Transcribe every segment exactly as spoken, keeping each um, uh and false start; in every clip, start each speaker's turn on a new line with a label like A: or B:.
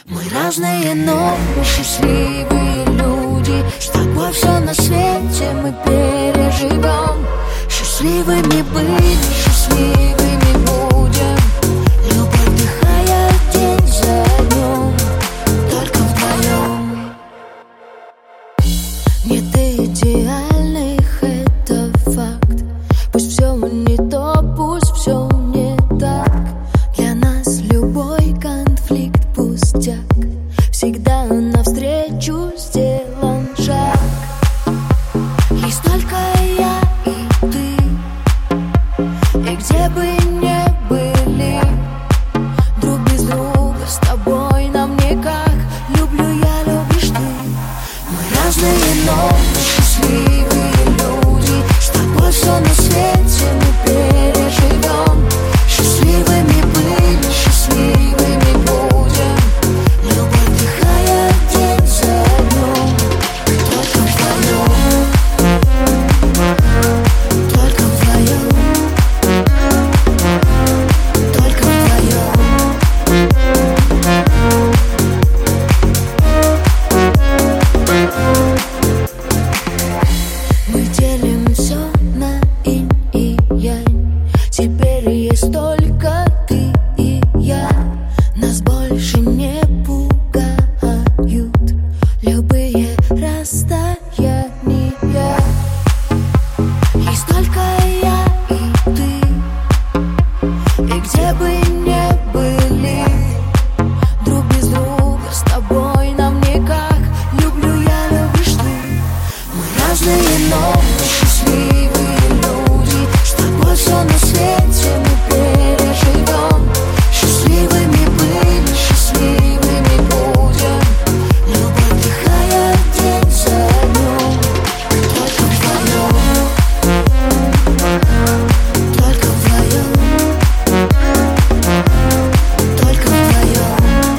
A: Мы разные, но мы счастливые люди. С тобой все на свете мы переживем. Счастливыми быть, счастливыми будем. Любовь вдыхая день за днем, только вдвоем. Нет идеальных, это факт. Пусть все не то, пусть все не так. Для нас любой конфликт пустяк. Всегда навстречу сделан шаг. Есть только я и ты, и где бы ни были, друг без друга, с тобой нам никак. Люблю я, любишь ты. Мы разные, но мы счастливые люди. С тобой все на свете мы переживем. Счастливыми были, счастливыми будем. Любовь вдыхая день за днем, только вдвоем, только вдвоем, только вдвоем. Мы делим все на инь и янь. Теперь есть только ты и я. Нас больше не пугают любые расстояния. Есть только я и ты, и где бы ни были, друг без друга, с тобой нам никак. Люблю я, любишь ты. Мы разные, но мы счастливые люди. С тобой все на свете мы переживем. Счастливыми были, счастливыми будем. Любовь вдыхая день за днем, только вдвоем, только вдвоем, только вдвоем.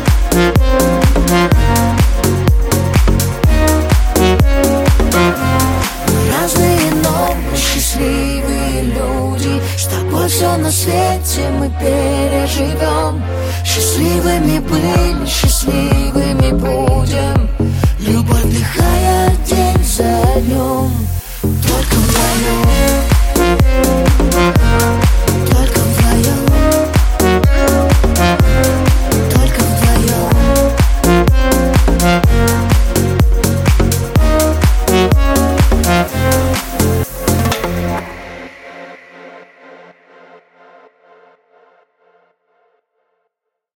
A: Мы разные, но мы счастливые люди. С тобой все на свете мы переживем. Счастливыми были, счастливыми будем. Любовь вдыхая день за днем, только вдвоем.